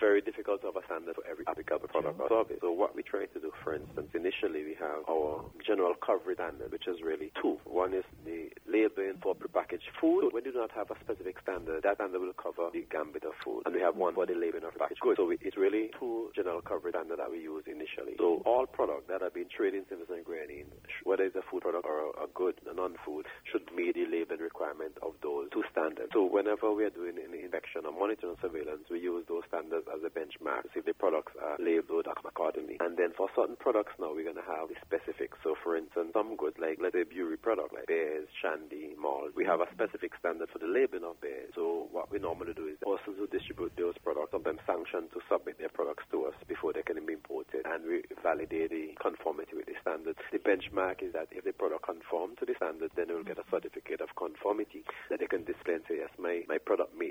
very difficult to have a standard for every applicable product or service. So what we try to do, for instance, initially we have our general coverage standard, which is really two. One is the labeling for prepackaged food. So when you do not have a specific standard, that standard will cover the gambit of food. And we have one for the labeling of packaged goods. So it's really two general coverage standards that we use initially. So all products that have been traded in Simpson and Grenadine, whether it's a food product or a good, a non-food, should meet the labeling requirement of those two standards. So whenever we are doing an inspection or monitoring surveillance, we use those standards as a benchmark to see if the products are labeled accordingly. And then for certain products now, we're going to have the specifics. So for instance, some goods like, let's say, brewery product like beers, shandy, malt, we have a specific standard for the labeling of beers. So what we normally do is the persons who distribute those products, sometimes sanctioned to submit their products to us before they can be imported, and we validate the conformity with the standard. The benchmark is that if the product conforms to the standard, then they will get a certificate of conformity that they can display and say, yes, my product